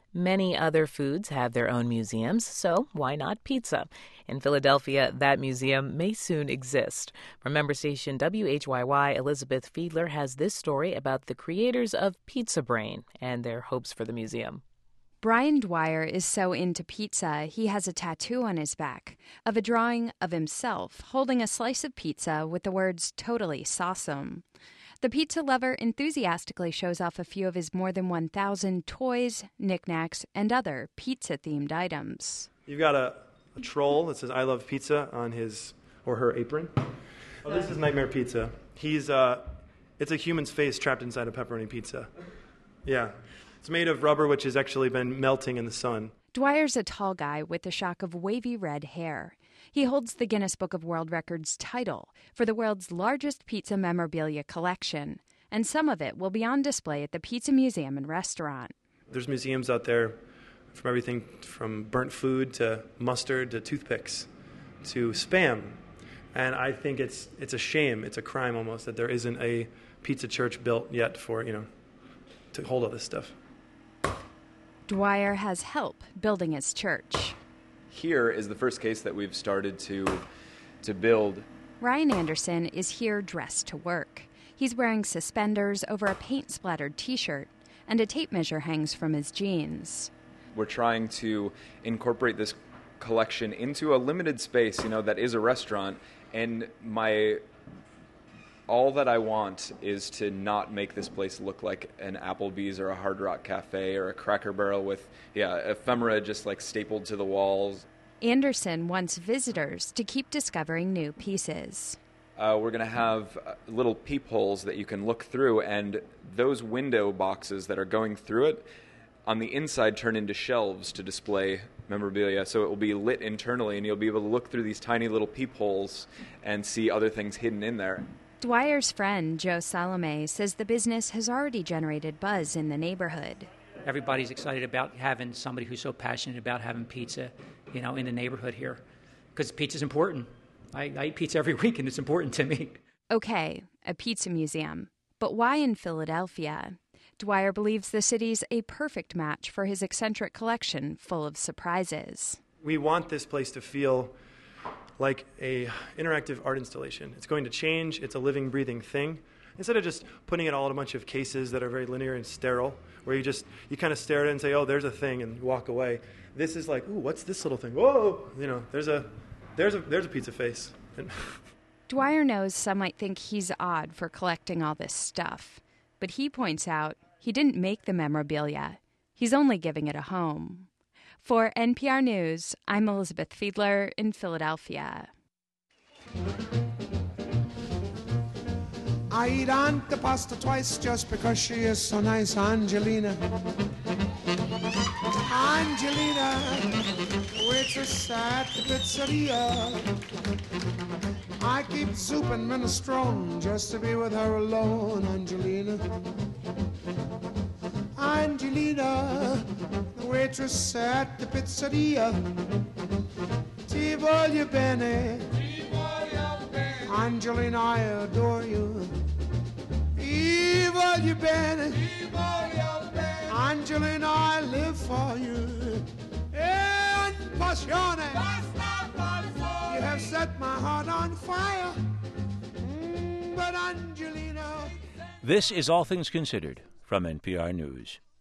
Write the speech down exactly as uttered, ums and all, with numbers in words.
Many other foods have their own museums, so why not pizza? In Philadelphia, that museum may soon exist. From member station W H Y Y, Elizabeth Fiedler has this story about the creators of Pizza Brain and their hopes for the museum. Brian Dwyer is so into pizza, he has a tattoo on his back of a drawing of himself holding a slice of pizza with the words "totally sawsome." The pizza lover enthusiastically shows off a few of his more than one thousand toys, knickknacks, and other pizza-themed items. You've got a, a troll that says "I love pizza" on his or her apron. Oh, this is Nightmare Pizza. He's uh, it's a human's face trapped inside a pepperoni pizza. Yeah. It's made of rubber, which has actually been melting in the sun. Dwyer's a tall guy with a shock of wavy red hair. He holds the Guinness Book of World Records title for the world's largest pizza memorabilia collection, and some of it will be on display at the Pizza Museum and Restaurant. There's museums out there from everything from burnt food to mustard to toothpicks to Spam. And I think it's it's a shame, it's a crime almost, that there isn't a pizza church built yet for, you know, to hold all this stuff. Dwyer has help building his church. Here is the first case that we've started to to build. Ryan Anderson is here dressed to work. He's wearing suspenders over a paint-splattered T-shirt, and a tape measure hangs from his jeans. We're trying to incorporate this collection into a limited space, you know, that is a restaurant, and my all that I want is to not make this place look like an Applebee's or a Hard Rock Cafe or a Cracker Barrel with, yeah, ephemera just like stapled to the walls. Anderson wants visitors to keep discovering new pieces. Uh, we're going to have little peepholes that you can look through, and those window boxes that are going through it on the inside turn into shelves to display memorabilia. So it will be lit internally, and you'll be able to look through these tiny little peepholes and see other things hidden in there. Dwyer's friend, Joe Salome, says the business has already generated buzz in the neighborhood. Everybody's excited about having somebody who's so passionate about having pizza, you know, in the neighborhood here. Because pizza's important. I, I eat pizza every week, and it's important to me. Okay, a pizza museum. But why in Philadelphia? Dwyer believes the city's a perfect match for his eccentric collection full of surprises. We want this place to feel like a interactive art installation. It's going to change. It's a living, breathing thing. Instead of just putting it all in a bunch of cases that are very linear and sterile, where you just, you kind of stare at it and say, oh, there's a thing, and walk away. This is like, ooh, what's this little thing? Whoa! You know, there's a, there's a, there's a pizza face. Dwyer knows some might think he's odd for collecting all this stuff, but he points out he didn't make the memorabilia. He's only giving it a home. For N P R News, I'm Elizabeth Fiedler in Philadelphia. I eat antipasta twice just because she is so nice, Angelina. Angelina, waitress at the pizzeria. I keep soup and minestrone just to be with her alone, Angelina. Angelina, the waitress at the pizzeria. Ti voglio bene. Angelina, I adore you. Ti voglio bene. Angelina, I live for you. En passione. You have set my heart on fire. Mm, but Angelina. This is All Things Considered from N P R News.